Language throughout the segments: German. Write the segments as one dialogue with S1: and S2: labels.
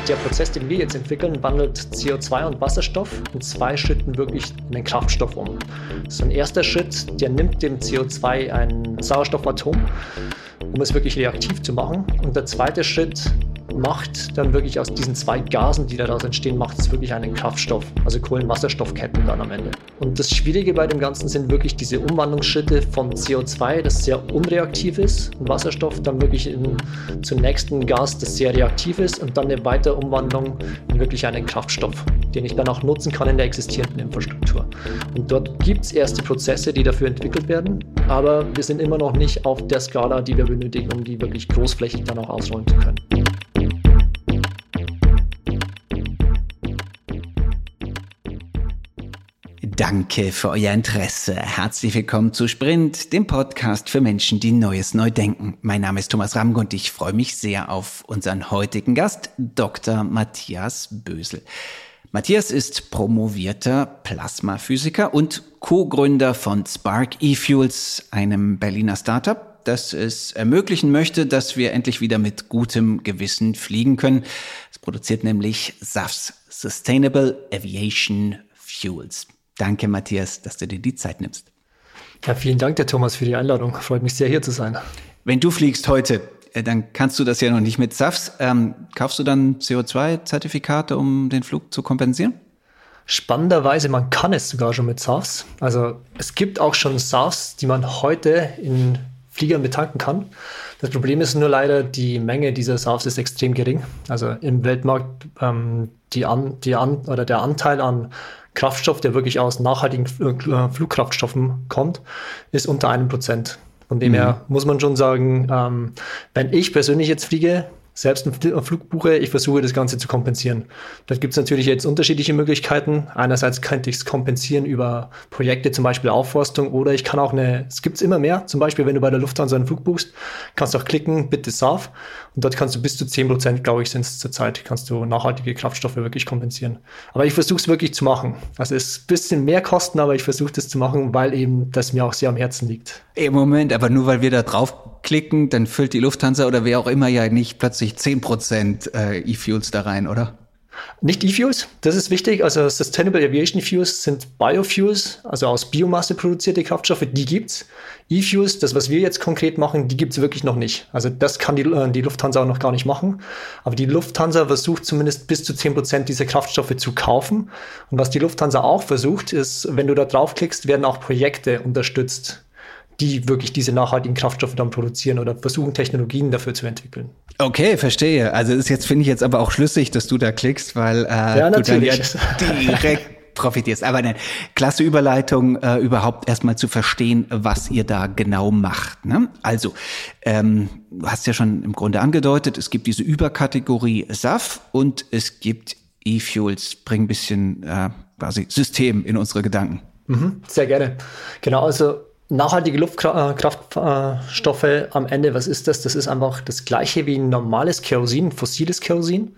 S1: Der Prozess, den wir jetzt entwickeln, wandelt CO2 und Wasserstoff in 2 Schritten wirklich in den Kraftstoff um. So ein erster Schritt, der nimmt dem CO2 ein Sauerstoffatom, um es wirklich reaktiv zu machen. Und der zweite Schritt macht dann wirklich aus diesen 2 Gasen, die daraus entstehen, macht es wirklich einen Kraftstoff, also Kohlenwasserstoffketten dann am Ende. Und das Schwierige bei dem Ganzen sind wirklich diese Umwandlungsschritte von CO2, das sehr unreaktiv ist, und Wasserstoff dann wirklich zum nächsten Gas, das sehr reaktiv ist, und dann eine weitere Umwandlung in wirklich einen Kraftstoff, den ich dann auch nutzen kann in der existierenden Infrastruktur. Und dort gibt es erste Prozesse, die dafür entwickelt werden, aber wir sind immer noch nicht auf der Skala, die wir benötigen, um die wirklich großflächig dann auch ausrollen zu können.
S2: Danke für euer Interesse. Herzlich willkommen zu Sprint, dem Podcast für Menschen, die Neues neu denken. Mein Name ist Thomas Ramge und ich freue mich sehr auf unseren heutigen Gast, Dr. Matthias Bösel. Matthias ist promovierter Plasmaphysiker und Co-Gründer von Spark eFuels, einem Berliner Startup, das es ermöglichen möchte, dass wir endlich wieder mit gutem Gewissen fliegen können. Es produziert nämlich SAFs, Sustainable Aviation Fuels. Danke, Matthias, dass du dir die Zeit nimmst.
S1: Ja, vielen Dank, der Thomas, für die Einladung. Freut mich sehr, hier zu sein.
S2: Wenn du fliegst heute, dann kannst du das ja noch nicht mit SAFs. Kaufst du dann CO2-Zertifikate, um den Flug zu kompensieren?
S1: Spannenderweise, man kann es sogar schon mit SAFs. Also es gibt auch schon SAFs, die man heute in Fliegern betanken kann. Das Problem ist nur leider, die Menge dieser SAFs ist extrem gering. Also im Weltmarkt der Anteil an Kraftstoff, der wirklich aus nachhaltigen Flugkraftstoffen kommt, ist unter 1%. Von dem her muss man schon sagen, wenn ich persönlich jetzt fliege, selbst einen Flug buche, ich versuche das Ganze zu kompensieren. Da gibt es natürlich jetzt unterschiedliche Möglichkeiten. Einerseits könnte ich es kompensieren über Projekte, zum Beispiel Aufforstung, oder ich kann auch es gibt immer mehr, zum Beispiel wenn du bei der Lufthansa einen Flug buchst, kannst du auch klicken, bitte SAF, und dort kannst du bis zu 10%, glaube ich, sind es zurzeit, kannst du nachhaltige Kraftstoffe wirklich kompensieren. Aber ich versuche es wirklich zu machen. Also es ist ein bisschen mehr Kosten, aber ich versuche das zu machen, weil eben das mir auch sehr am Herzen liegt.
S2: Im Moment, aber nur weil wir da draufklicken, dann füllt die Lufthansa oder wer auch immer ja nicht plötzlich 10% E-Fuels da rein, oder?
S1: Nicht E-Fuels, das ist wichtig. Also Sustainable Aviation Fuels sind Biofuels, also aus Biomasse produzierte Kraftstoffe, die gibt's. E-Fuels, das, was wir jetzt konkret machen, die gibt's wirklich noch nicht. Also das kann die Lufthansa auch noch gar nicht machen. Aber die Lufthansa versucht zumindest bis zu 10% dieser Kraftstoffe zu kaufen. Und was die Lufthansa auch versucht, ist, wenn du da draufklickst, werden auch Projekte unterstützt, die wirklich diese nachhaltigen Kraftstoffe dann produzieren oder versuchen, Technologien dafür zu entwickeln.
S2: Okay, verstehe. Also ist jetzt, finde ich jetzt aber auch schlüssig, dass du da klickst, weil du dann ja direkt profitierst. Aber eine klasse Überleitung, überhaupt erstmal zu verstehen, was ihr da genau macht. Ne? Also, du hast ja schon im Grunde angedeutet, es gibt diese Überkategorie SAF und es gibt E-Fuels. Bring ein bisschen quasi System in unsere Gedanken.
S1: Sehr gerne. Genau, also nachhaltige Luftkraftstoffe am Ende, was ist das? Das ist einfach das Gleiche wie ein normales Kerosin, fossiles Kerosin.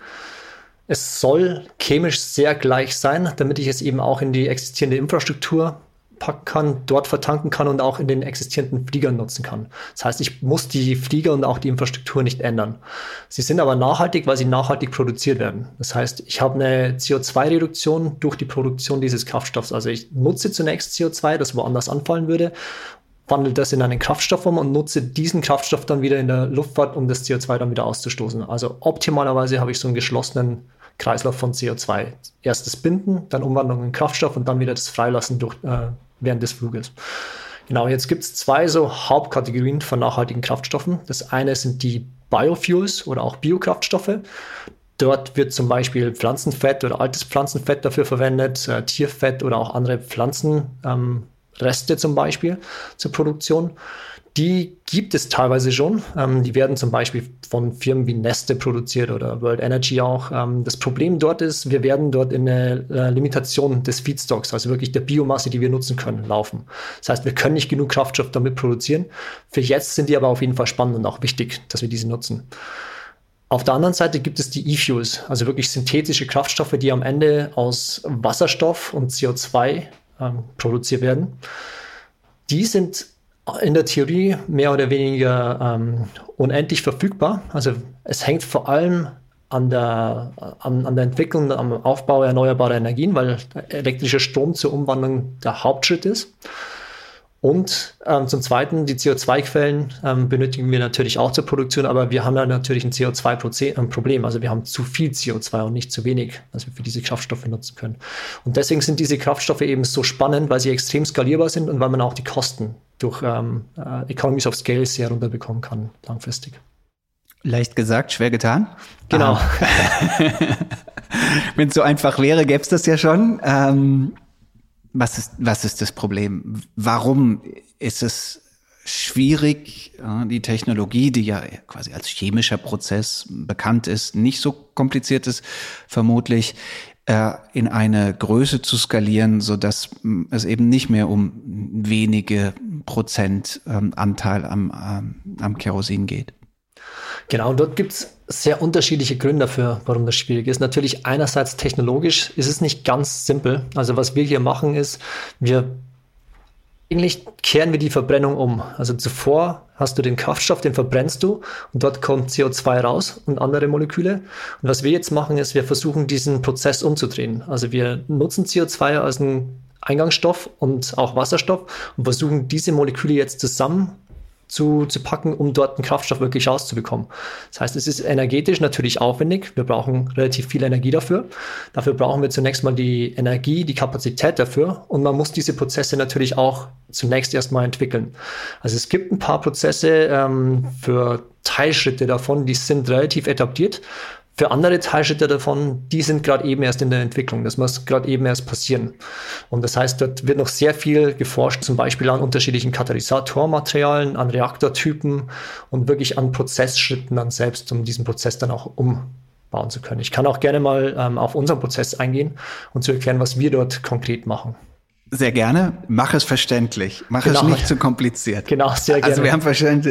S1: Es soll chemisch sehr gleich sein, damit ich es eben auch in die existierende Infrastruktur packen kann, dort vertanken kann und auch in den existierenden Fliegern nutzen kann. Das heißt, ich muss die Flieger und auch die Infrastruktur nicht ändern. Sie sind aber nachhaltig, weil sie nachhaltig produziert werden. Das heißt, ich habe eine CO2-Reduktion durch die Produktion dieses Kraftstoffs. Also ich nutze zunächst CO2, das woanders anfallen würde, wandle das in einen Kraftstoff um und nutze diesen Kraftstoff dann wieder in der Luftfahrt, um das CO2 dann wieder auszustoßen. Also optimalerweise habe ich so einen geschlossenen Kreislauf von CO2. Erst das Binden, dann Umwandlung in Kraftstoff und dann wieder das Freilassen während des Fluges. Genau, jetzt gibt es 2 so Hauptkategorien von nachhaltigen Kraftstoffen. Das eine sind die Biofuels oder auch Biokraftstoffe. Dort wird zum Beispiel Pflanzenfett oder altes Pflanzenfett dafür verwendet, Tierfett oder auch andere Pflanzenreste zum Beispiel zur Produktion. Die gibt es teilweise schon. Die werden zum Beispiel von Firmen wie Neste produziert oder World Energy auch. Das Problem dort ist, wir werden dort in eine Limitation des Feedstocks, also wirklich der Biomasse, die wir nutzen können, laufen. Das heißt, wir können nicht genug Kraftstoff damit produzieren. Für jetzt sind die aber auf jeden Fall spannend und auch wichtig, dass wir diese nutzen. Auf der anderen Seite gibt es die E-Fuels, also wirklich synthetische Kraftstoffe, die am Ende aus Wasserstoff und CO2 produziert werden. Die sind in der Theorie mehr oder weniger unendlich verfügbar. Also es hängt vor allem an der Entwicklung, am Aufbau erneuerbarer Energien, weil elektrischer Strom zur Umwandlung der Hauptschritt ist. Und zum Zweiten, die CO2-Quellen benötigen wir natürlich auch zur Produktion, aber wir haben da natürlich ein CO2-Problem. Also wir haben zu viel CO2 und nicht zu wenig, was wir für diese Kraftstoffe nutzen können. Und deswegen sind diese Kraftstoffe eben so spannend, weil sie extrem skalierbar sind und weil man auch die Kosten durch Economies of Scale sehr runterbekommen kann, langfristig.
S2: Leicht gesagt, schwer getan.
S1: Genau.
S2: Wenn es so einfach wäre, gäbe es das ja schon. Was ist das Problem? Warum ist es schwierig, die Technologie, die ja quasi als chemischer Prozess bekannt ist, nicht so kompliziert ist, vermutlich in eine Größe zu skalieren, sodass es eben nicht mehr um wenige Prozent Anteil am Kerosin geht?
S1: Genau, und dort gibt es sehr unterschiedliche Gründe dafür, warum das schwierig ist. Natürlich einerseits technologisch ist es nicht ganz simpel. Also was wir hier machen ist, eigentlich kehren wir die Verbrennung um. Also zuvor hast du den Kraftstoff, den verbrennst du und dort kommt CO2 raus und andere Moleküle. Und was wir jetzt machen ist, wir versuchen diesen Prozess umzudrehen. Also wir nutzen CO2 als einen Eingangsstoff und auch Wasserstoff und versuchen diese Moleküle jetzt zusammen zu packen, um dort einen Kraftstoff wirklich rauszubekommen. Das heißt, es ist energetisch natürlich aufwendig. Wir brauchen relativ viel Energie dafür. Dafür brauchen wir zunächst mal die Energie, die Kapazität dafür. Und man muss diese Prozesse natürlich auch zunächst erstmal entwickeln. Also es gibt ein paar Prozesse für Teilschritte davon, die sind relativ etabliert. Für andere Teilschritte davon, die sind gerade eben erst in der Entwicklung. Das muss gerade eben erst passieren. Und das heißt, dort wird noch sehr viel geforscht, zum Beispiel an unterschiedlichen Katalysatormaterialien, an Reaktortypen und wirklich an Prozessschritten dann selbst, um diesen Prozess dann auch umbauen zu können. Ich kann auch gerne mal auf unseren Prozess eingehen und zu erklären, was wir dort konkret machen.
S2: Sehr gerne. Mach es verständlich. Mach es nicht zu kompliziert.
S1: Genau, sehr gerne.
S2: Also wir haben verschiedene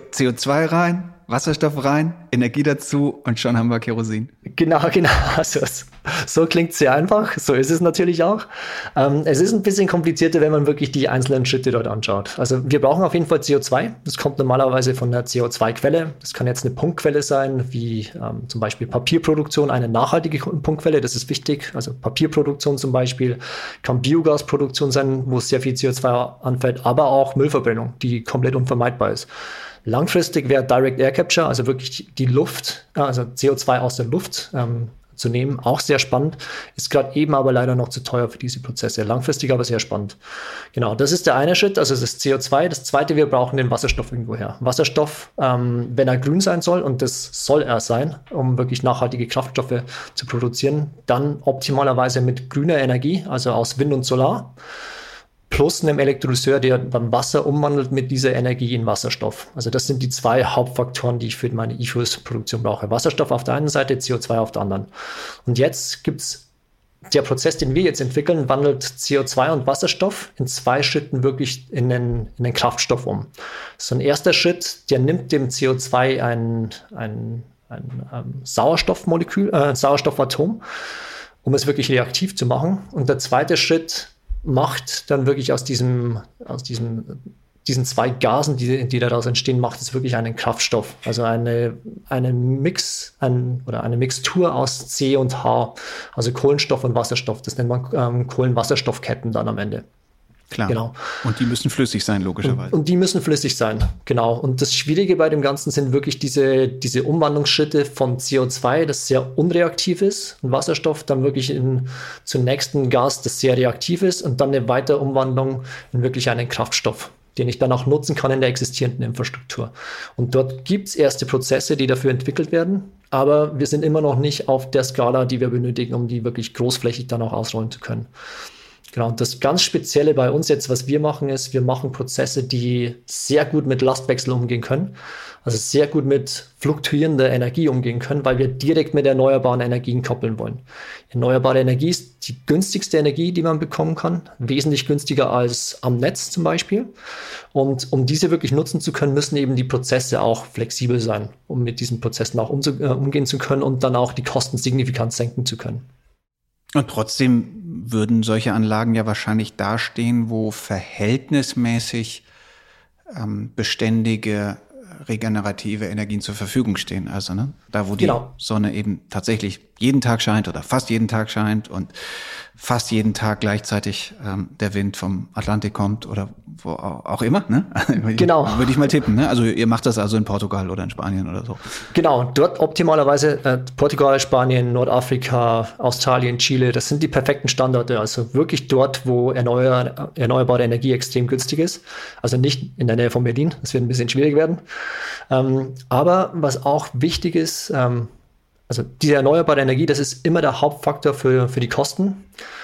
S2: CO2 rein, Wasserstoff rein, Energie dazu und schon haben wir Kerosin.
S1: Genau. Also so klingt es sehr einfach. So ist es natürlich auch. Es ist ein bisschen komplizierter, wenn man wirklich die einzelnen Schritte dort anschaut. Also wir brauchen auf jeden Fall CO2. Das kommt normalerweise von der CO2-Quelle. Das kann jetzt eine Punktquelle sein, wie zum Beispiel Papierproduktion, eine nachhaltige Punktquelle. Das ist wichtig. Also Papierproduktion zum Beispiel kann Biogasproduktion sein, wo sehr viel CO2 anfällt, aber auch Müllverbrennung, die komplett unvermeidbar ist. Langfristig wäre Direct Air Capture, also wirklich die Luft, also CO2 aus der Luft zu nehmen, auch sehr spannend. Ist gerade eben aber leider noch zu teuer für diese Prozesse. Langfristig aber sehr spannend. Genau, das ist der eine Schritt, also das CO2. Das zweite, wir brauchen den Wasserstoff irgendwo her. Wasserstoff, wenn er grün sein soll, und das soll er sein, um wirklich nachhaltige Kraftstoffe zu produzieren, dann optimalerweise mit grüner Energie, also aus Wind und Solar. Plus einem Elektrolyseur, der dann Wasser umwandelt mit dieser Energie in Wasserstoff. Also das sind die zwei Hauptfaktoren, die ich für meine E-Fuels-Produktion brauche. Wasserstoff auf der einen Seite, CO2 auf der anderen. Und jetzt gibt's der Prozess, den wir jetzt entwickeln, wandelt CO2 und Wasserstoff in 2 Schritten wirklich in den Kraftstoff um. So ein erster Schritt, der nimmt dem CO2 ein Sauerstoffmolekül, Sauerstoffatom, um es wirklich reaktiv zu machen. Und der zweite Schritt macht dann wirklich aus diesen 2 Gasen, die daraus entstehen, macht es wirklich einen Kraftstoff. Also eine Mixtur aus C und H, also Kohlenstoff und Wasserstoff. Das nennt man Kohlenwasserstoffketten dann am Ende.
S2: Klar.
S1: Genau.
S2: Und die müssen flüssig sein, logischerweise.
S1: Und die müssen flüssig sein, genau. Und das Schwierige bei dem Ganzen sind wirklich diese Umwandlungsschritte von CO2, das sehr unreaktiv ist, und Wasserstoff dann wirklich zum nächsten Gas, das sehr reaktiv ist, und dann eine weitere Umwandlung in wirklich einen Kraftstoff, den ich dann auch nutzen kann in der existierenden Infrastruktur. Und dort gibt es erste Prozesse, die dafür entwickelt werden, aber wir sind immer noch nicht auf der Skala, die wir benötigen, um die wirklich großflächig dann auch ausrollen zu können. Genau, und das ganz Spezielle bei uns jetzt, was wir machen, ist, wir machen Prozesse, die sehr gut mit Lastwechsel umgehen können, also sehr gut mit fluktuierender Energie umgehen können, weil wir direkt mit erneuerbaren Energien koppeln wollen. Erneuerbare Energie ist die günstigste Energie, die man bekommen kann, wesentlich günstiger als am Netz zum Beispiel. Und um diese wirklich nutzen zu können, müssen eben die Prozesse auch flexibel sein, um mit diesen Prozessen auch umgehen zu können und dann auch die Kosten signifikant senken zu können.
S2: Und trotzdem würden solche Anlagen ja wahrscheinlich dastehen, wo verhältnismäßig beständige regenerative Energien zur Verfügung stehen. Also da, wo die
S1: Genau.
S2: Sonne eben tatsächlich jeden Tag scheint oder fast jeden Tag scheint und fast jeden Tag gleichzeitig der Wind vom Atlantik kommt oder wo auch immer. Ne?
S1: Genau.
S2: Würde ich mal tippen. Ne? Also ihr macht das also in Portugal oder in Spanien oder so.
S1: Genau, dort optimalerweise Portugal, Spanien, Nordafrika, Australien, Chile, das sind die perfekten Standorte. Also wirklich dort, wo erneuerbare Energie extrem günstig ist. Also nicht in der Nähe von Berlin, das wird ein bisschen schwierig werden. Aber was auch wichtig ist, also diese erneuerbare Energie, das ist immer der Hauptfaktor für die Kosten.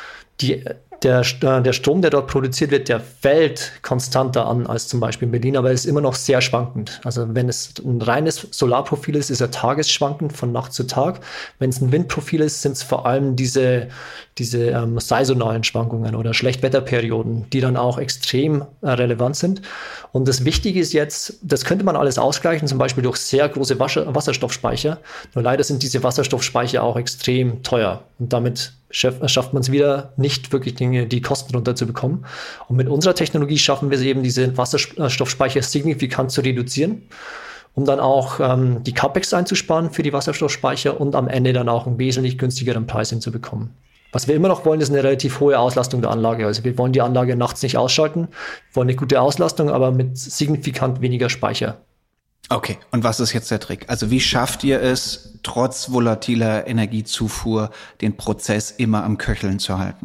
S1: Der Strom, der dort produziert wird, der fällt konstanter an als zum Beispiel in Berlin, aber ist immer noch sehr schwankend. Also wenn es ein reines Solarprofil ist er tagesschwankend von Nacht zu Tag. Wenn es ein Windprofil ist, sind es vor allem diese saisonalen Schwankungen oder Schlechtwetterperioden, die dann auch extrem relevant sind. Und das Wichtige ist jetzt, das könnte man alles ausgleichen, zum Beispiel durch sehr große Wasserstoffspeicher. Nur leider sind diese Wasserstoffspeicher auch extrem teuer. Und damit schafft man es wieder nicht wirklich die Kosten runterzubekommen. Und mit unserer Technologie schaffen wir es eben, diese Wasserstoffspeicher signifikant zu reduzieren, um dann auch die CapEx einzusparen für die Wasserstoffspeicher und am Ende dann auch einen wesentlich günstigeren Preis hinzubekommen. Was wir immer noch wollen, ist eine relativ hohe Auslastung der Anlage. Also wir wollen die Anlage nachts nicht ausschalten, wir wollen eine gute Auslastung, aber mit signifikant weniger Speicher.
S2: Okay, und was ist jetzt der Trick? Also wie schafft ihr es, trotz volatiler Energiezufuhr den Prozess immer am Köcheln zu halten?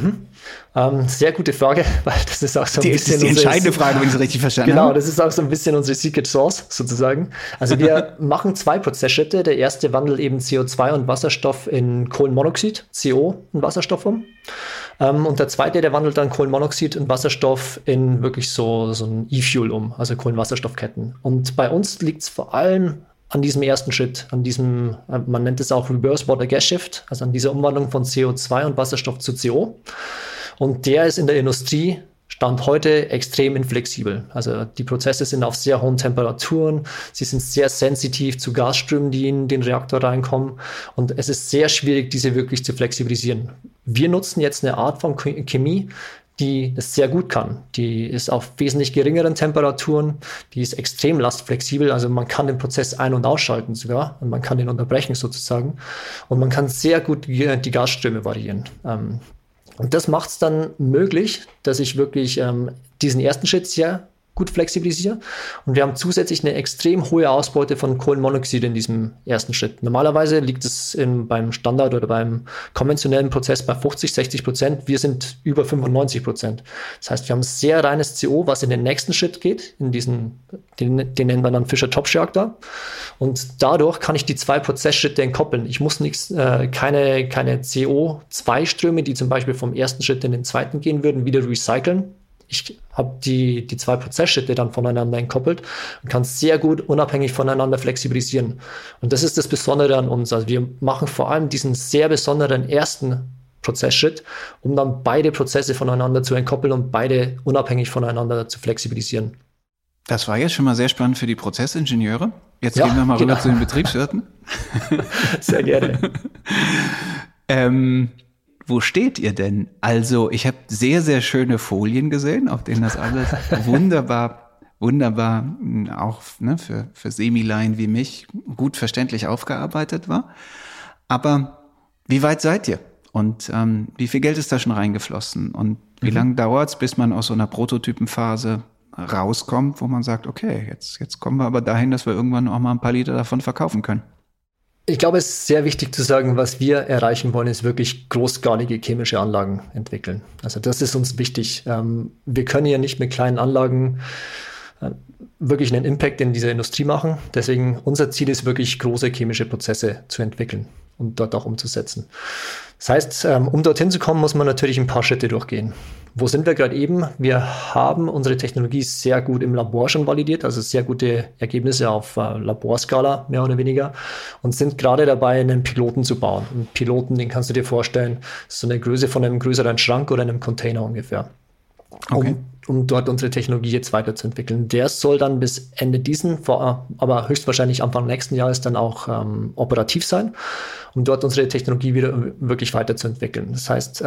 S1: Sehr gute Frage, weil das ist auch so ein bisschen
S2: das ist die entscheidende Frage, wenn ich es richtig verstanden habe.
S1: Genau, das ist auch so ein bisschen unsere Secret Sauce sozusagen. Also wir machen 2 Prozessschritte. Der erste wandelt eben CO2 und Wasserstoff in Kohlenmonoxid, CO und Wasserstoff um. Und der zweite, der wandelt dann Kohlenmonoxid und Wasserstoff in wirklich so ein E-Fuel um, also Kohlenwasserstoffketten. Und bei uns liegt es vor allem an diesem ersten Schritt, an diesem, man nennt es auch Reverse Water Gas Shift, also an dieser Umwandlung von CO2 und Wasserstoff zu CO. Und der ist in der Industrie Stand heute extrem inflexibel. Also die Prozesse sind auf sehr hohen Temperaturen, sie sind sehr sensitiv zu Gasströmen, die in den Reaktor reinkommen. Und es ist sehr schwierig, diese wirklich zu flexibilisieren. Wir nutzen jetzt eine Art von Chemie, die das sehr gut kann. Die ist auf wesentlich geringeren Temperaturen, die ist extrem lastflexibel, also man kann den Prozess ein- und ausschalten sogar und man kann den unterbrechen sozusagen und man kann sehr gut die Gasströme variieren. Und das macht es dann möglich, dass ich wirklich diesen ersten Schritt sehr gut flexibilisiere. Und wir haben zusätzlich eine extrem hohe Ausbeute von Kohlenmonoxid in diesem ersten Schritt. Normalerweise liegt es beim Standard oder beim konventionellen Prozess bei 50-60%. Wir sind über 95%. Das heißt, wir haben sehr reines CO, was in den nächsten Schritt geht, in den nennen wir dann Fischer-Tropsch-Reaktor. Und dadurch kann ich die 2 Prozessschritte entkoppeln. Ich muss keine CO2-Ströme, die zum Beispiel vom ersten Schritt in den zweiten gehen würden, wieder recyceln. Ich habe die 2 Prozessschritte dann voneinander entkoppelt und kann sehr gut unabhängig voneinander flexibilisieren. Und das ist das Besondere an uns. Also wir machen vor allem diesen sehr besonderen ersten Prozessschritt, um dann beide Prozesse voneinander zu entkoppeln und beide unabhängig voneinander zu flexibilisieren.
S2: Das war jetzt schon mal sehr spannend für die Prozessingenieure. Jetzt gehen wir mal rüber zu den Betriebswirten.
S1: Sehr gerne.
S2: Wo steht ihr denn? Also ich habe sehr, sehr schöne Folien gesehen, auf denen das alles wunderbar auch für Semilaien wie mich gut verständlich aufgearbeitet war. Aber wie weit seid ihr? Und wie viel Geld ist da schon reingeflossen? Und wie lange dauert es, bis man aus so einer Prototypenphase rauskommt, wo man sagt, okay, jetzt kommen wir aber dahin, dass wir irgendwann auch mal ein paar Liter davon verkaufen können?
S1: Ich glaube, es ist sehr wichtig zu sagen, was wir erreichen wollen, ist wirklich großskalige chemische Anlagen entwickeln. Also das ist uns wichtig. Wir können ja nicht mit kleinen Anlagen wirklich einen Impact in dieser Industrie machen. Deswegen unser Ziel ist wirklich, große chemische Prozesse zu entwickeln und dort auch umzusetzen. Das heißt, um dorthin zu kommen, muss man natürlich ein paar Schritte durchgehen. Wo sind wir gerade eben? Wir haben unsere Technologie sehr gut im Labor schon validiert, also sehr gute Ergebnisse auf Laborskala, mehr oder weniger, und sind gerade dabei, einen Piloten zu bauen. Einen Piloten, den kannst du dir vorstellen, ist so eine Größe von einem größeren Schrank oder einem Container ungefähr.
S2: Okay.
S1: Um dort unsere Technologie jetzt weiterzuentwickeln. Der soll dann bis Ende aber höchstwahrscheinlich Anfang nächsten Jahres dann auch operativ sein, um dort unsere Technologie wieder wirklich weiterzuentwickeln. Das heißt,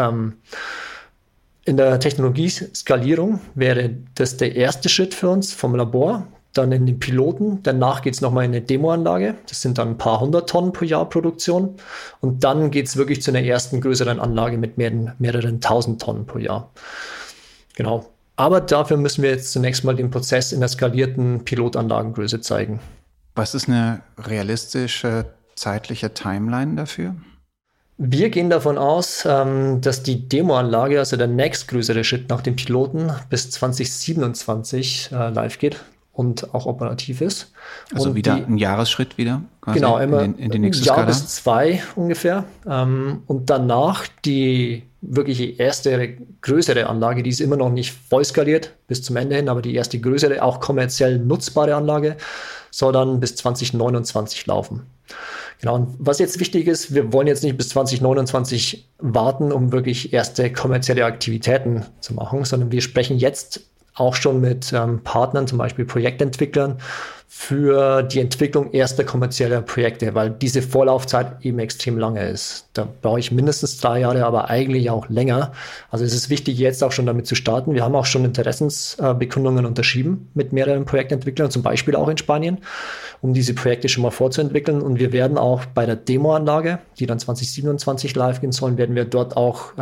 S1: in der Technologieskalierung wäre das der erste Schritt für uns vom Labor dann in den Piloten, danach geht es nochmal in eine Demoanlage, das sind dann ein paar 100 Tonnen pro Jahr Produktion und dann geht es wirklich zu einer ersten größeren Anlage mit mehreren tausend Tonnen pro Jahr. Genau. Aber dafür müssen wir jetzt zunächst mal den Prozess in der skalierten Pilotanlagengröße zeigen.
S2: Was ist eine realistische zeitliche Timeline dafür?
S1: Wir gehen davon aus, dass die Demoanlage, also der nächstgrößere Schritt nach dem Piloten, bis 2027 live geht und auch operativ ist.
S2: Also
S1: und
S2: wieder ein Jahresschritt wieder? Quasi
S1: genau, immer
S2: in die nächste
S1: Jahr
S2: Skala?
S1: bis 2 ungefähr. Und danach die wirklich erste größere Anlage, die ist immer noch nicht voll skaliert bis zum Ende hin, aber die erste größere, auch kommerziell nutzbare Anlage soll dann bis 2029 laufen. Genau, und was jetzt wichtig ist, wir wollen jetzt nicht bis 2029 warten, um wirklich erste kommerzielle Aktivitäten zu machen, sondern wir sprechen jetzt auch schon mit Partnern, zum Beispiel Projektentwicklern, für die Entwicklung erster kommerzieller Projekte, weil diese Vorlaufzeit eben extrem lange ist. Da brauche ich mindestens 3 Jahre, aber eigentlich auch länger. Also es ist wichtig, jetzt auch schon damit zu starten. Wir haben auch schon Interessensbekundungen unterschrieben mit mehreren Projektentwicklern, zum Beispiel auch in Spanien, um diese Projekte schon mal vorzuentwickeln. Und wir werden auch bei der Demoanlage, die dann 2027 live gehen sollen, werden wir dort auch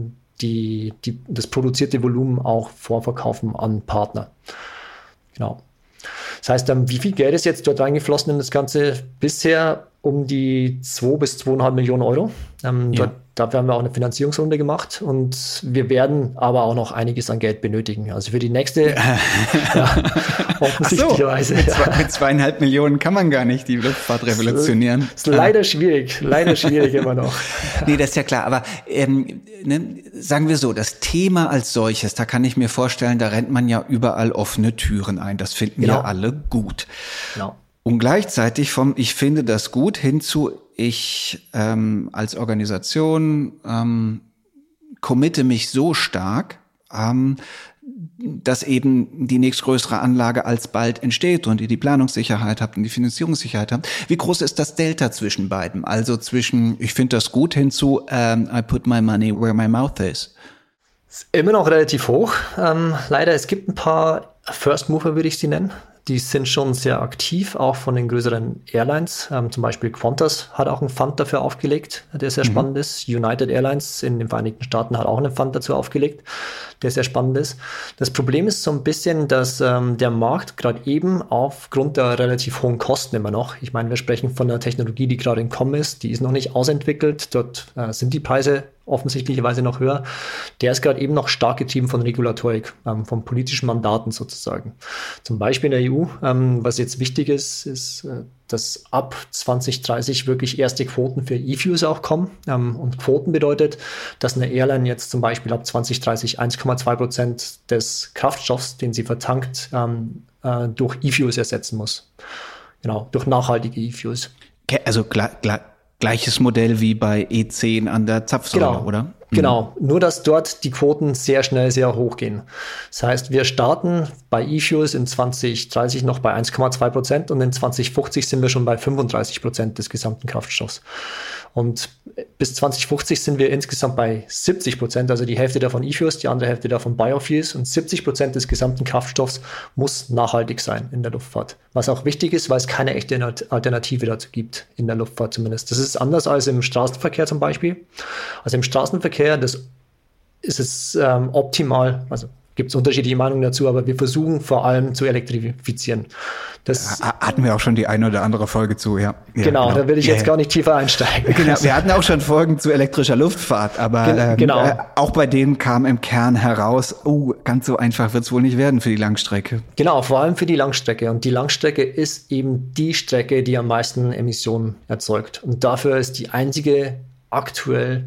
S1: das produzierte Volumen auch vorverkaufen an Partner. Genau. Das heißt, wie viel Geld ist jetzt dort reingeflossen in das Ganze? Bisher um die 2 bis 2,5 Millionen Euro. Dafür haben wir auch eine Finanzierungsrunde gemacht und wir werden aber auch noch einiges an Geld benötigen. Also für die nächste, offensichtlicherweise.
S2: Mit 2,5 Millionen kann man gar nicht die Luftfahrt revolutionieren.
S1: Ist leider schwierig immer noch.
S2: Nee, das ist ja klar, aber sagen wir so, das Thema als solches, da kann ich mir vorstellen, da rennt man ja überall offene Türen ein. Das finden ja alle gut. Genau. Und gleichzeitig vom ich finde das gut hin zu ich als Organisation committe mich so stark, dass eben die nächstgrößere Anlage alsbald entsteht und ihr die Planungssicherheit habt und die Finanzierungssicherheit habt. Wie groß ist das Delta zwischen beiden? Also zwischen ich finde das gut hin zu I put my money where my mouth is.
S1: Ist immer noch relativ hoch. Leider, es gibt ein paar First Mover, würde ich sie nennen. Die sind schon sehr aktiv, auch von den größeren Airlines. Zum Beispiel Qantas hat auch einen Fund dafür aufgelegt, der sehr spannend ist. United Airlines in den Vereinigten Staaten hat auch einen Fund dazu aufgelegt, der sehr spannend ist. Das Problem ist so ein bisschen, dass der Markt gerade eben aufgrund der relativ hohen Kosten immer noch, ich meine, wir sprechen von einer Technologie, die gerade im Kommen ist, die ist noch nicht ausentwickelt, dort sind die Preise offensichtlicherweise noch höher. Der ist gerade eben noch stark getrieben von Regulatorik, von politischen Mandaten sozusagen. Zum Beispiel in der EU, was jetzt wichtig ist, dass ab 2030 wirklich erste Quoten für E-Fuels auch kommen. Und Quoten bedeutet, dass eine Airline jetzt zum Beispiel ab 2030 1,2% des Kraftstoffs, den sie vertankt, durch E-Fuels ersetzen muss. Genau, durch nachhaltige E-Fuels.
S2: Also gleiches Modell wie bei E10 an der Zapfsäule, oder?
S1: Genau, nur dass dort die Quoten sehr schnell sehr hoch gehen. Das heißt, wir starten bei E-Fuels in 2030 noch bei 1,2% und in 2050 sind wir schon bei 35% des gesamten Kraftstoffs. Und bis 2050 sind wir insgesamt bei 70%, also die Hälfte davon E-Fuels, die andere Hälfte davon Biofuels und 70% des gesamten Kraftstoffs muss nachhaltig sein in der Luftfahrt. Was auch wichtig ist, weil es keine echte Alternative dazu gibt, in der Luftfahrt zumindest. Das ist anders als im Straßenverkehr zum Beispiel. Also im Straßenverkehr, das ist es optimal, also gibt es unterschiedliche Meinungen dazu, aber wir versuchen vor allem zu elektrifizieren. Das
S2: hatten wir auch schon die eine oder andere Folge zu, ja.
S1: Genau, da will ich jetzt gar nicht tiefer einsteigen.
S2: Genau, wir hatten auch schon Folgen zu elektrischer Luftfahrt, aber auch bei denen kam im Kern heraus, ganz so einfach wird es wohl nicht werden für die Langstrecke.
S1: Genau, vor allem für die Langstrecke. Und die Langstrecke ist eben die Strecke, die am meisten Emissionen erzeugt. Und dafür ist die einzige aktuell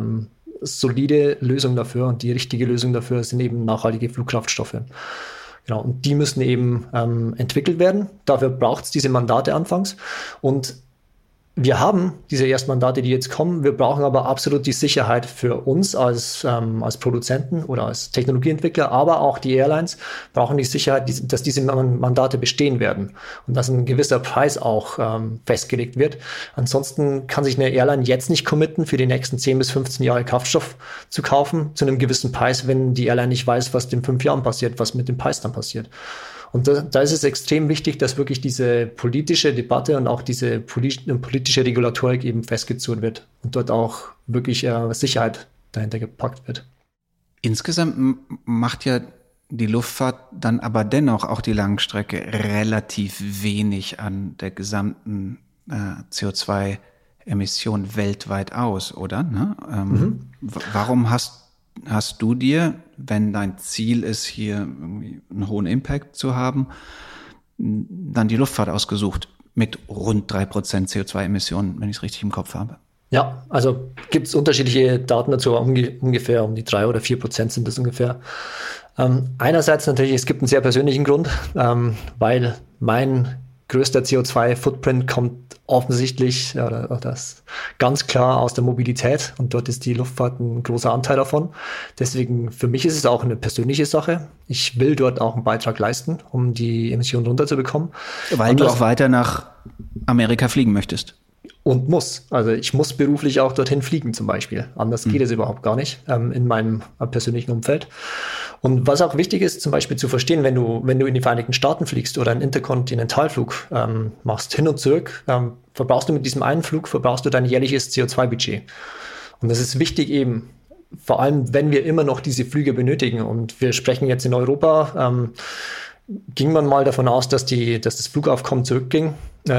S1: solide Lösung dafür und die richtige Lösung dafür sind eben nachhaltige Flugkraftstoffe. Genau, und die müssen eben entwickelt werden. Dafür braucht es diese Mandate anfangs. Und wir haben diese ersten Mandate, die jetzt kommen. Wir brauchen aber absolut die Sicherheit für uns als Produzenten oder als Technologieentwickler, aber auch die Airlines brauchen die Sicherheit, dass diese Mandate bestehen werden und dass ein gewisser Preis auch festgelegt wird. Ansonsten kann sich eine Airline jetzt nicht committen, für die nächsten 10 bis 15 Jahre Kraftstoff zu kaufen zu einem gewissen Preis, wenn die Airline nicht weiß, was in 5 Jahren passiert, was mit dem Preis dann passiert. Und da ist es extrem wichtig, dass wirklich diese politische Debatte und auch diese politische Regulatorik eben festgezurrt wird und dort auch wirklich Sicherheit dahinter gepackt wird.
S2: Insgesamt macht ja die Luftfahrt dann aber dennoch auch die Langstrecke relativ wenig an der gesamten CO2-Emission weltweit aus, oder? Ne? Warum hast du dir, wenn dein Ziel ist, hier irgendwie einen hohen Impact zu haben, dann die Luftfahrt ausgesucht mit rund 3% CO2-Emissionen, wenn ich es richtig im Kopf habe?
S1: Ja, also gibt es unterschiedliche Daten dazu, ungefähr um die 3 oder 4% sind das ungefähr. Einerseits natürlich, es gibt einen sehr persönlichen Grund, weil mein größter CO2-Footprint kommt offensichtlich oder das ganz klar aus der Mobilität und dort ist die Luftfahrt ein großer Anteil davon. Deswegen für mich ist es auch eine persönliche Sache. Ich will dort auch einen Beitrag leisten, um die Emissionen runterzubekommen.
S2: Weil du auch weiter nach Amerika fliegen möchtest.
S1: Und muss. Also ich muss beruflich auch dorthin fliegen zum Beispiel. Anders geht es überhaupt gar nicht in meinem persönlichen Umfeld. Und was auch wichtig ist, zum Beispiel zu verstehen, wenn du in die Vereinigten Staaten fliegst oder einen Interkontinentalflug machst, hin und zurück, verbrauchst du mit diesem einen Flug, verbrauchst du dein jährliches CO2-Budget. Und das ist wichtig eben, vor allem wenn wir immer noch diese Flüge benötigen. Und wir sprechen jetzt in Europa, ging man mal davon aus, dass das Flugaufkommen zurückgehen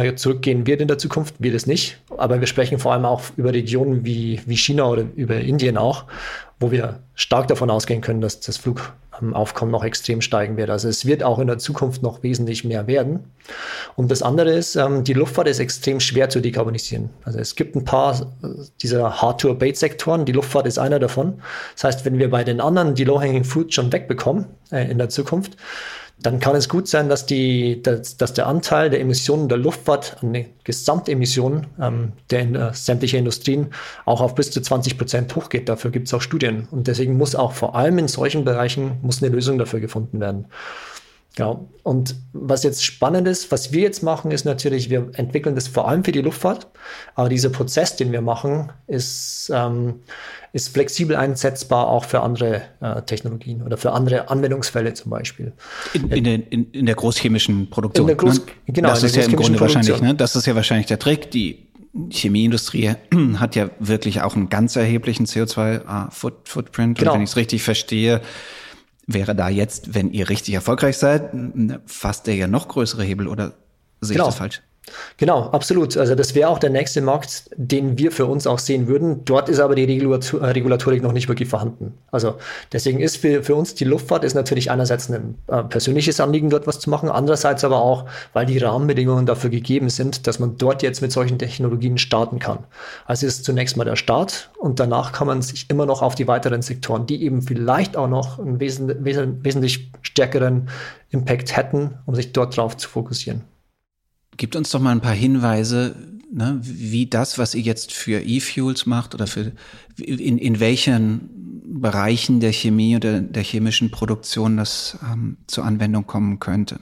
S1: wird in der Zukunft, wird es nicht. Aber wir sprechen vor allem auch über Regionen wie China oder über Indien auch, wo wir stark davon ausgehen können, dass das Flugaufkommen noch extrem steigen wird. Also es wird auch in der Zukunft noch wesentlich mehr werden. Und das andere ist, die Luftfahrt ist extrem schwer zu dekarbonisieren. Also es gibt ein paar dieser Hard-to-Abate-Sektoren, die Luftfahrt ist einer davon. Das heißt, wenn wir bei den anderen die Low-hanging fruit schon wegbekommen in der Zukunft, dann kann es gut sein, dass der Anteil der Emissionen der Luftfahrt an den Gesamtemissionen sämtlicher Industrien auch auf bis zu 20% hochgeht. Dafür gibt es auch Studien. Und deswegen muss auch vor allem in solchen Bereichen eine Lösung dafür gefunden werden. Genau. Und was jetzt spannend ist, was wir jetzt machen, ist natürlich, wir entwickeln das vor allem für die Luftfahrt. Aber dieser Prozess, den wir machen, ist flexibel einsetzbar auch für andere Technologien oder für andere Anwendungsfälle zum Beispiel.
S2: In der großchemischen Produktion.
S1: Genau.
S2: Das ist ja im Grunde wahrscheinlich, ne? Das ist ja wahrscheinlich der Trick. Die Chemieindustrie hat ja wirklich auch einen ganz erheblichen CO2-Footprint.
S1: Genau.
S2: Und wenn ich es richtig verstehe, wäre da jetzt, wenn ihr richtig erfolgreich seid, fast der ja noch größere Hebel, oder sehe ich das falsch?
S1: Genau, absolut. Also das wäre auch der nächste Markt, den wir für uns auch sehen würden. Dort ist aber die Regulatorik noch nicht wirklich vorhanden. Also deswegen ist für uns die Luftfahrt ist natürlich einerseits ein persönliches Anliegen, dort was zu machen, andererseits aber auch, weil die Rahmenbedingungen dafür gegeben sind, dass man dort jetzt mit solchen Technologien starten kann. Also ist zunächst mal der Start und danach kann man sich immer noch auf die weiteren Sektoren, die eben vielleicht auch noch einen wesentlich stärkeren Impact hätten, um sich dort drauf zu fokussieren.
S2: Gibt uns doch mal ein paar Hinweise, ne, wie das, was ihr jetzt für E-Fuels macht oder in welchen Bereichen der Chemie oder der chemischen Produktion das zur Anwendung kommen könnte.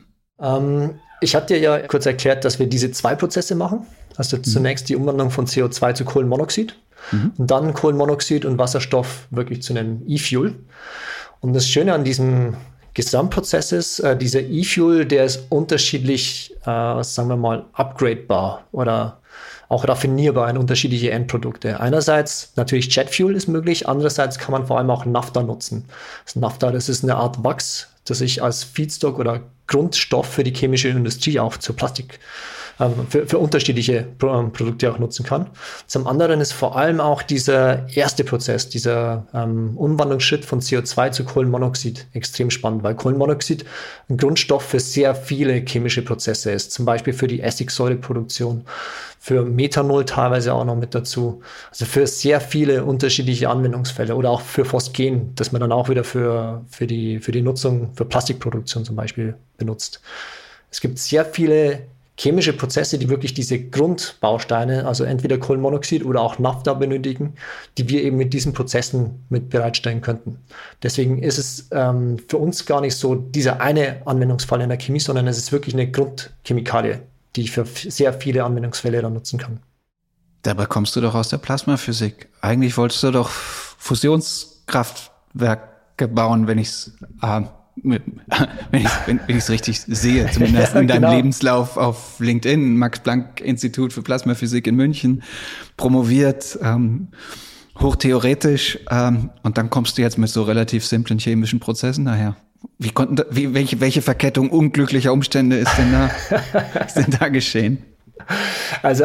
S1: Ich hatte dir ja kurz erklärt, dass wir diese 2 Prozesse machen. Also zunächst die Umwandlung von CO2 zu Kohlenmonoxid und dann Kohlenmonoxid und Wasserstoff wirklich zu einem E-Fuel. Und das Schöne an diesem Gesamtprozess ist, dieser E-Fuel, der ist unterschiedlich, sagen wir mal, upgradebar oder auch raffinierbar in unterschiedliche Endprodukte. Einerseits natürlich Jetfuel ist möglich, andererseits kann man vor allem auch Naphtha nutzen. Das ist eine Art Wachs, das ich als Feedstock oder Grundstoff für die chemische Industrie auch zur Plastik für unterschiedliche Produkte auch nutzen kann. Zum anderen ist vor allem auch dieser erste Prozess, dieser Umwandlungsschritt von CO2 zu Kohlenmonoxid extrem spannend, weil Kohlenmonoxid ein Grundstoff für sehr viele chemische Prozesse ist, zum Beispiel für die Essigsäureproduktion, für Methanol teilweise auch noch mit dazu, also für sehr viele unterschiedliche Anwendungsfälle oder auch für Phosphen, das man dann auch wieder für die Nutzung, für Plastikproduktion zum Beispiel benutzt. Es gibt sehr viele chemische Prozesse, die wirklich diese Grundbausteine, also entweder Kohlenmonoxid oder auch Naphtha benötigen, die wir eben mit diesen Prozessen mit bereitstellen könnten. Deswegen ist es für uns gar nicht so dieser eine Anwendungsfall in der Chemie, sondern es ist wirklich eine Grundchemikalie, die ich für sehr viele Anwendungsfälle dann nutzen kann.
S2: Dabei kommst du doch aus der Plasmaphysik. Eigentlich wolltest du doch Fusionskraftwerke bauen, wenn ich es wenn ich es richtig sehe, zumindest in deinem Lebenslauf auf LinkedIn, Max-Planck-Institut für Plasmaphysik in München, promoviert, hochtheoretisch, und dann kommst du jetzt mit so relativ simplen chemischen Prozessen daher. Welche Verkettung unglücklicher Umstände ist denn da geschehen?
S1: Also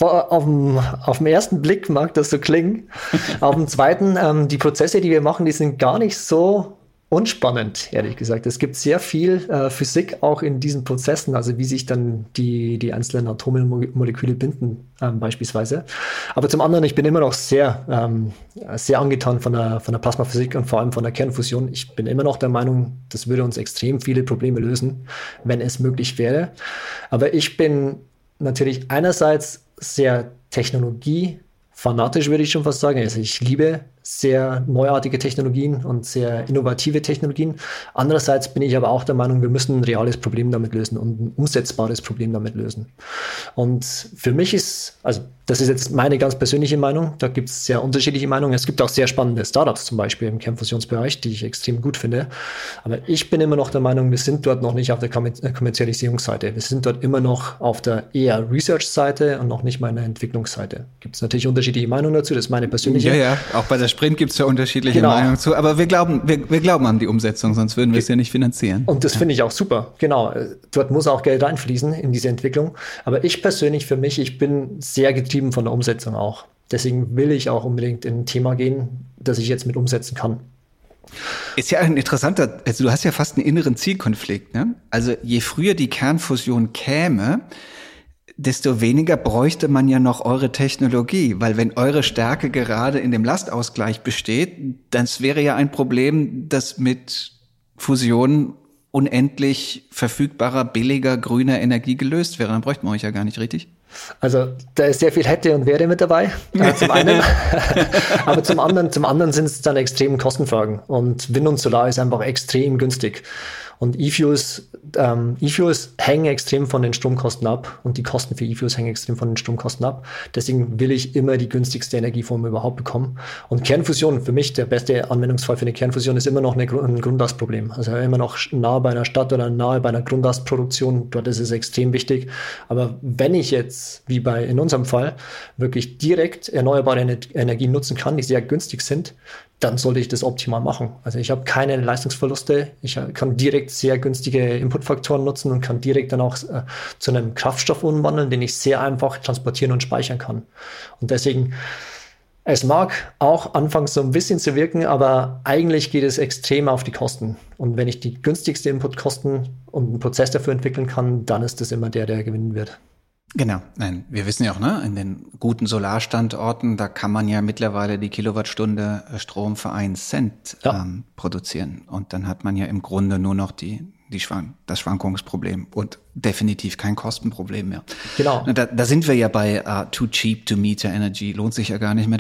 S1: auf den ersten Blick mag das so klingen. Auf dem zweiten, die Prozesse, die wir machen, die sind gar nicht so unspannend, ehrlich gesagt. Es gibt sehr viel Physik auch in diesen Prozessen, also wie sich dann die einzelnen Atome und Moleküle binden, beispielsweise. Aber zum anderen, ich bin immer noch sehr angetan von der Plasmaphysik und vor allem von der Kernfusion. Ich bin immer noch der Meinung, das würde uns extrem viele Probleme lösen, wenn es möglich wäre. Aber ich bin natürlich einerseits sehr technologiefanatisch, würde ich schon fast sagen. Also ich liebe sehr neuartige Technologien und sehr innovative Technologien. Andererseits bin ich aber auch der Meinung, wir müssen ein reales Problem damit lösen und ein umsetzbares Problem damit lösen. Und für mich das ist jetzt meine ganz persönliche Meinung, da gibt es sehr unterschiedliche Meinungen. Es gibt auch sehr spannende Startups zum Beispiel im Kernfusionsbereich, die ich extrem gut finde. Aber ich bin immer noch der Meinung, wir sind dort noch nicht auf der Kommerzialisierungsseite. Wir sind dort immer noch auf der eher Research-Seite und noch nicht mal in der Entwicklungsseite. Gibt es natürlich unterschiedliche Meinungen dazu, das ist meine persönliche.
S2: Ja, auch bei der Sprint gibt es ja unterschiedliche Meinungen zu, aber wir glauben an die Umsetzung, sonst würden wir es ja nicht finanzieren.
S1: Und das finde ich auch super, genau. Dort muss auch Geld reinfließen in diese Entwicklung. Aber ich persönlich, ich bin sehr getrieben von der Umsetzung auch. Deswegen will ich auch unbedingt in ein Thema gehen, das ich jetzt mit umsetzen kann.
S2: Ist ja ein interessanter, also du hast ja fast einen inneren Zielkonflikt, ne? Also je früher die Kernfusion käme, desto weniger bräuchte man ja noch eure Technologie, weil wenn eure Stärke gerade in dem Lastausgleich besteht, das wäre ja ein Problem, das mit Fusion unendlich verfügbarer, billiger, grüner Energie gelöst wäre. Dann bräuchten wir euch ja gar nicht, richtig?
S1: Also da ist sehr viel hätte und wäre mit dabei, zum einen. Aber zum anderen sind es dann extrem Kostenfragen. Und Wind und Solar ist einfach extrem günstig. Und E-Fuels hängen extrem von den Stromkosten ab und die Kosten für E-Fuels hängen extrem von den Stromkosten ab. Deswegen will ich immer die günstigste Energieform überhaupt bekommen. Und Kernfusion, für mich der beste Anwendungsfall für eine Kernfusion ist immer noch ein Grundlastproblem. Also immer noch nahe bei einer Stadt oder nahe bei einer Grundlastproduktion, dort ist es extrem wichtig. Aber wenn ich jetzt, wie in unserem Fall, wirklich direkt erneuerbare Energien nutzen kann, die sehr günstig sind, dann sollte ich das optimal machen. Also ich habe keine Leistungsverluste. Ich kann direkt sehr günstige Inputfaktoren nutzen und kann direkt dann auch zu einem Kraftstoff umwandeln, den ich sehr einfach transportieren und speichern kann. Und deswegen, es mag auch anfangs so ein bisschen zu wirken, aber eigentlich geht es extrem auf die Kosten. Und wenn ich die günstigste Inputkosten und einen Prozess dafür entwickeln kann, dann ist das immer der gewinnen wird.
S2: Genau, nein, wir wissen ja auch, ne, in den guten Solarstandorten, da kann man ja mittlerweile die Kilowattstunde Strom für 1 Cent produzieren. Und dann hat man ja im Grunde nur noch das Schwankungsproblem und definitiv kein Kostenproblem mehr.
S1: Genau.
S2: Da sind wir ja bei too cheap to meter energy. Lohnt sich ja gar nicht mehr,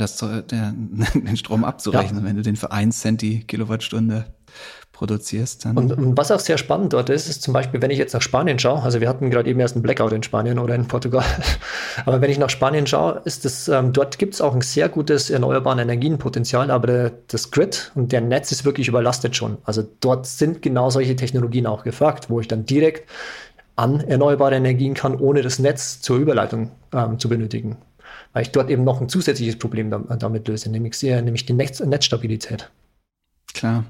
S2: den Strom abzurechnen, wenn du den für 1 Cent die Kilowattstunde produzierst. Dann.
S1: Und was auch sehr spannend dort ist zum Beispiel, wenn ich jetzt nach Spanien schaue, also wir hatten gerade eben erst einen Blackout in Spanien oder in Portugal, aber wenn ich nach Spanien schaue, ist das, dort gibt es auch ein sehr gutes erneuerbaren Energienpotenzial, aber das Grid und der Netz ist wirklich überlastet schon. Also dort sind genau solche Technologien auch gefragt, wo ich dann direkt an erneuerbare Energien kann, ohne das Netz zur Überleitung zu benötigen. Weil ich dort eben noch ein zusätzliches Problem damit löse, nämlich die Netzstabilität.
S2: Klar.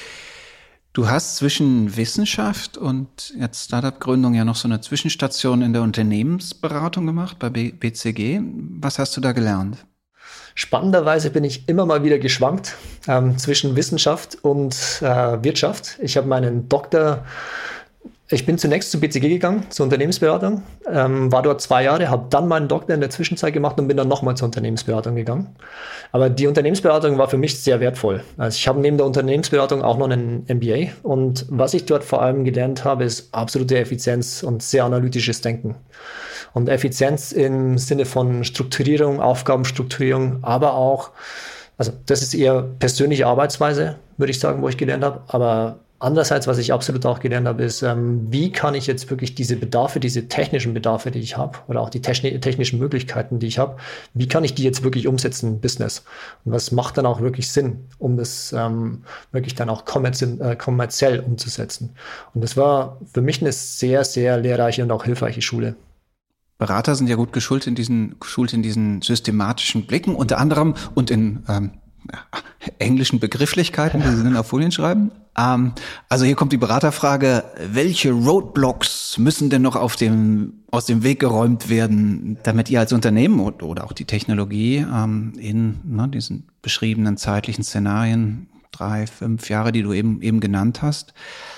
S2: Du hast zwischen Wissenschaft und jetzt Startup-Gründung ja noch so eine Zwischenstation in der Unternehmensberatung gemacht bei BCG. Was hast du da gelernt?
S1: Spannenderweise bin ich immer mal wieder geschwankt zwischen Wissenschaft und Wirtschaft. Ich habe meinen Doktor. Ich bin zunächst zu BCG gegangen, zur Unternehmensberatung, war dort 2 Jahre, habe dann meinen Doktor in der Zwischenzeit gemacht und bin dann nochmal zur Unternehmensberatung gegangen. Aber die Unternehmensberatung war für mich sehr wertvoll. Also ich habe neben der Unternehmensberatung auch noch einen MBA und was ich dort vor allem gelernt habe, ist absolute Effizienz und sehr analytisches Denken. Und Effizienz im Sinne von Strukturierung, Aufgabenstrukturierung, aber auch, also das ist eher persönliche Arbeitsweise, würde ich sagen, wo ich gelernt habe, aber Andererseits, was ich absolut auch gelernt habe, ist, wie kann ich jetzt wirklich diese Bedarfe, diese technischen Bedarfe, die ich habe, oder auch die technischen Möglichkeiten, die ich habe, wie kann ich die jetzt wirklich umsetzen im Business? Und was macht dann auch wirklich Sinn, um das wirklich dann auch kommerziell umzusetzen? Und das war für mich eine sehr, sehr lehrreiche und auch hilfreiche Schule.
S2: Berater sind ja gut geschult in diesen systematischen Blicken, unter anderem und in englischen Begrifflichkeiten, die sie dann auf Folien schreiben. Also hier kommt die Beraterfrage: Welche Roadblocks müssen denn noch aus dem Weg geräumt werden, damit ihr als Unternehmen oder auch die Technologie in diesen beschriebenen zeitlichen Szenarien, 3, 5 Jahre, die du eben genannt hast,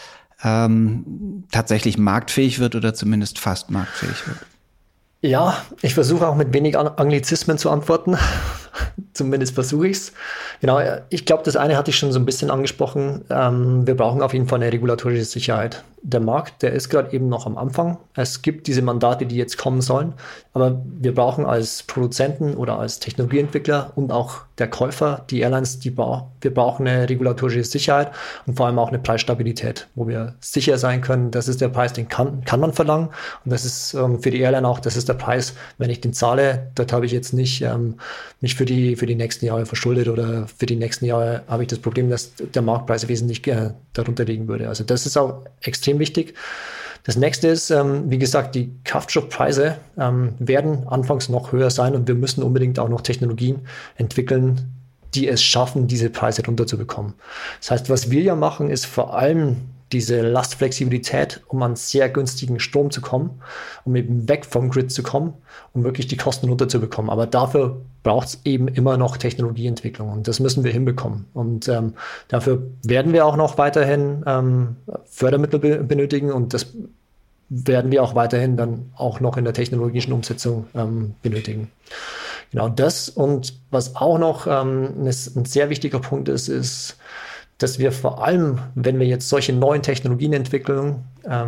S2: tatsächlich marktfähig wird oder zumindest fast marktfähig wird?
S1: Ja, ich versuche auch mit wenig Anglizismen zu antworten. Zumindest versuche ich es. Genau, ich glaube, das eine hatte ich schon so ein bisschen angesprochen. Wir brauchen auf jeden Fall eine regulatorische Sicherheit. Der Markt, der ist gerade eben noch am Anfang. Es gibt diese Mandate, die jetzt kommen sollen. Aber wir brauchen als Produzenten oder als Technologieentwickler und auch der Käufer, die Airlines, wir brauchen eine regulatorische Sicherheit und vor allem auch eine Preisstabilität, wo wir sicher sein können, das ist der Preis, den kann man verlangen. Und das ist für die Airline auch, das ist der Preis, wenn ich den zahle, dort habe ich jetzt nicht mich für die nächsten Jahre verschuldet oder für die nächsten Jahre habe ich das Problem, dass der Marktpreis wesentlich darunter liegen würde. Also das ist auch extrem wichtig. Das nächste ist, wie gesagt, die Kraftstoffpreise werden anfangs noch höher sein und wir müssen unbedingt auch noch Technologien entwickeln, die es schaffen, diese Preise runterzubekommen. Das heißt, was wir ja machen, ist vor allem diese Lastflexibilität, um an sehr günstigen Strom zu kommen, um eben weg vom Grid zu kommen, um wirklich die Kosten runterzubekommen. Aber dafür braucht es eben immer noch Technologieentwicklung und das müssen wir hinbekommen. Und dafür werden wir auch noch weiterhin Fördermittel benötigen und das werden wir auch weiterhin dann auch noch in der technologischen Umsetzung benötigen. Genau das, und was auch noch ein sehr wichtiger Punkt ist, dass wir vor allem, wenn wir jetzt solche neuen Technologien entwickeln,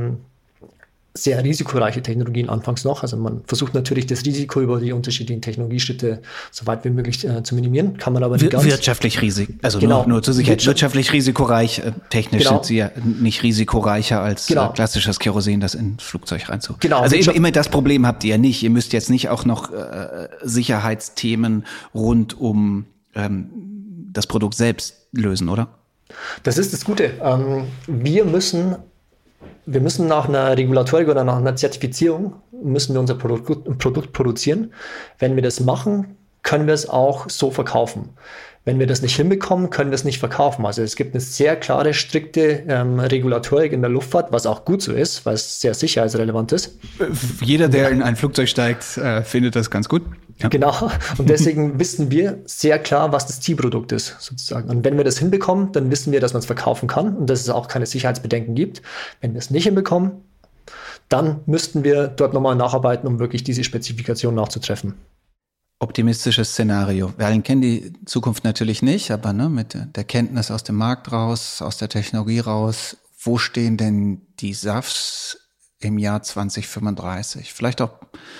S1: sehr risikoreiche Technologien anfangs noch. Also man versucht natürlich das Risiko über die unterschiedlichen Technologieschritte so weit wie möglich zu minimieren. Kann man aber nicht ganz.
S2: Wirtschaftlich also
S1: genau.
S2: nur zur Sicherheit. Wirtschaftlich risikoreich, technisch
S1: genau.
S2: sind sie ja nicht risikoreicher als
S1: genau.
S2: Klassisches Kerosin, das in ein Flugzeug reinzu.
S1: Genau.
S2: Also immer das Problem habt ihr ja nicht. Ihr müsst jetzt nicht auch noch Sicherheitsthemen rund um das Produkt selbst lösen, oder?
S1: Das ist das Gute. Wir müssen nach einer Regulatorik oder nach einer Zertifizierung müssen wir unser Produkt produzieren. Wenn wir das machen, können wir es auch so verkaufen. Wenn wir das nicht hinbekommen, können wir es nicht verkaufen. Also es gibt eine sehr klare, strikte Regulatorik in der Luftfahrt, was auch gut so ist, weil es sehr sicherheitsrelevant ist.
S2: Jeder, der in ein Flugzeug steigt, findet das ganz gut. Ja.
S1: Genau, und deswegen wissen wir sehr klar, was das Zielprodukt ist, sozusagen. Und wenn wir das hinbekommen, dann wissen wir, dass man es verkaufen kann und dass es auch keine Sicherheitsbedenken gibt. Wenn wir es nicht hinbekommen, dann müssten wir dort nochmal nacharbeiten, um wirklich diese Spezifikation nachzutreffen.
S2: Optimistisches Szenario. Wir kennen die Zukunft natürlich nicht, aber mit der Kenntnis aus dem Markt raus, aus der Technologie raus, wo stehen denn die SAFs im Jahr 2035? Vielleicht auch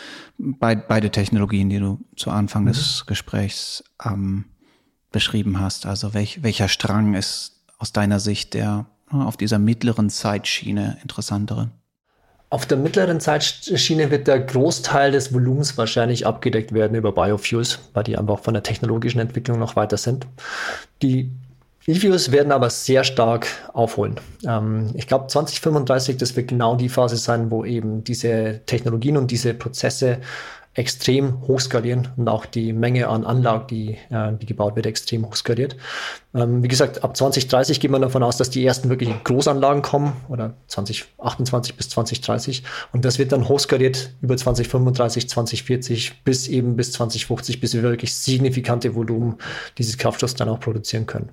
S2: beide Technologien, die du zu Anfang des Gesprächs beschrieben hast. Also welcher Strang ist aus deiner Sicht der auf dieser mittleren Zeitschiene interessantere?
S1: Auf der mittleren Zeitschiene wird der Großteil des Volumens wahrscheinlich abgedeckt werden über Biofuels, weil die einfach von der technologischen Entwicklung noch weiter sind. Die E-Fuels werden aber sehr stark aufholen. Ich glaube, 2035, das wird genau die Phase sein, wo eben diese Technologien und diese Prozesse extrem hochskalieren und auch die Menge an Anlagen, die gebaut wird, extrem hochskaliert. Wie gesagt, ab 2030 geht man davon aus, dass die ersten wirklich Großanlagen kommen, oder 2028 bis 2030. Und das wird dann hochskaliert über 2035, 2040 bis 2050, bis wir wirklich signifikante Volumen dieses Kraftstoffs dann auch produzieren können.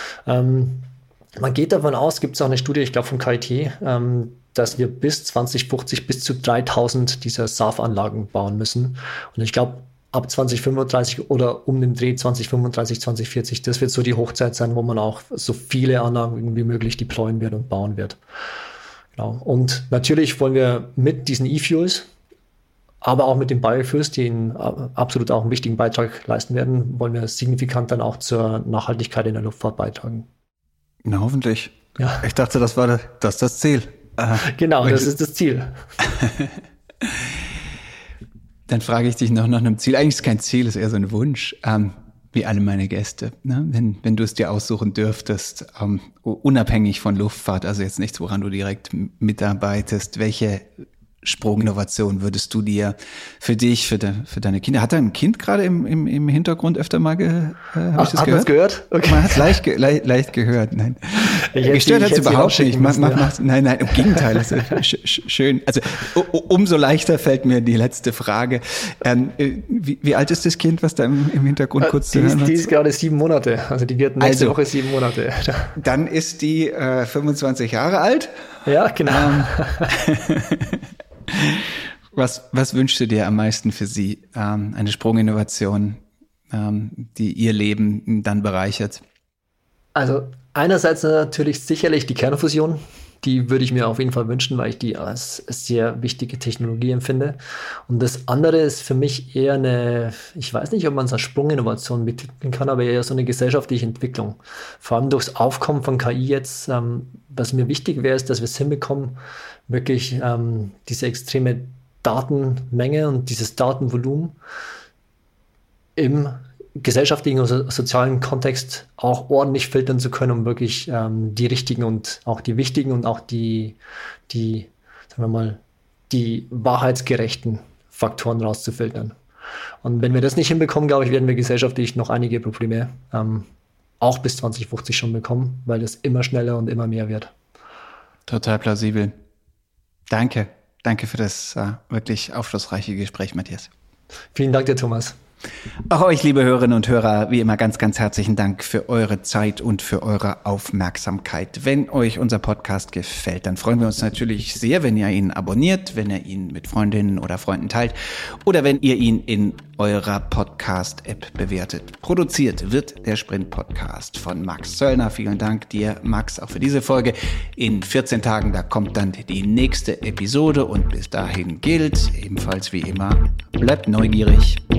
S1: Man geht davon aus, gibt es auch eine Studie, ich glaube vom KIT, dass wir bis 2050 bis zu 3000 dieser SAF-Anlagen bauen müssen. Und ich glaube, ab 2035 oder um den Dreh 2035, 2040, das wird so die Hochzeit sein, wo man auch so viele Anlagen wie möglich deployen wird und bauen wird. Genau. Und natürlich wollen wir mit diesen E-Fuels, aber auch mit den Biofuels, die absolut auch einen wichtigen Beitrag leisten werden, wollen wir signifikant dann auch zur Nachhaltigkeit in der Luftfahrt beitragen.
S2: Na, hoffentlich.
S1: Ja.
S2: Ich dachte, das ist das Ziel.
S1: Genau, das ist das Ziel.
S2: Dann frage ich dich noch nach einem Ziel. Eigentlich ist es kein Ziel, es ist eher so ein Wunsch, wie alle meine Gäste. Ne? Wenn du es dir aussuchen dürftest, unabhängig von Luftfahrt, also jetzt nichts, woran du direkt mitarbeitest, welche Sprunginnovation würdest du dir für dich, für deine Kinder? Hat da ein Kind gerade im Hintergrund öfter mal habe ich das gehört?
S1: Gehört? Okay.
S2: Man hat es leicht gehört. Nein. Gestört hat es überhaupt nicht. Nein, im Gegenteil. Das ist schön. Also umso leichter fällt mir die letzte Frage. Wie alt ist das Kind, was da im Hintergrund kurz zu hören hat?
S1: Die ist gerade 7 Monate. Also die wird nächste Woche 7 Monate.
S2: Dann ist die 25 Jahre alt.
S1: Ja, genau.
S2: Was wünschst du dir am meisten für sie? Eine Sprunginnovation, die ihr Leben dann bereichert?
S1: Also einerseits natürlich sicherlich die Kernfusion. Die würde ich mir auf jeden Fall wünschen, weil ich die als sehr wichtige Technologie empfinde. Und das andere ist für mich eher ich weiß nicht, ob man es als Sprunginnovation betiteln kann, aber eher so eine gesellschaftliche Entwicklung. Vor allem durchs Aufkommen von KI jetzt, was mir wichtig wäre, ist, dass wir es hinbekommen, wirklich diese extreme Datenmenge und dieses Datenvolumen im gesellschaftlichen und sozialen Kontext auch ordentlich filtern zu können, um wirklich die richtigen und auch die wichtigen und auch die, sagen wir mal, die wahrheitsgerechten Faktoren rauszufiltern. Und wenn wir das nicht hinbekommen, glaube ich, werden wir gesellschaftlich noch einige Probleme auch bis 2050 schon bekommen, weil das immer schneller und immer mehr wird.
S2: Total plausibel. Danke für das wirklich aufschlussreiche Gespräch, Matthias.
S1: Vielen Dank dir, Thomas.
S2: Auch euch, liebe Hörerinnen und Hörer, wie immer ganz, ganz herzlichen Dank für eure Zeit und für eure Aufmerksamkeit. Wenn euch unser Podcast gefällt, dann freuen wir uns natürlich sehr, wenn ihr ihn abonniert, wenn ihr ihn mit Freundinnen oder Freunden teilt oder wenn ihr ihn in eurer Podcast-App bewertet. Produziert wird der Sprint-Podcast von Max Zöllner. Vielen Dank dir, Max, auch für diese Folge. In 14 Tagen, da kommt dann die nächste Episode und bis dahin gilt, ebenfalls wie immer, bleibt neugierig.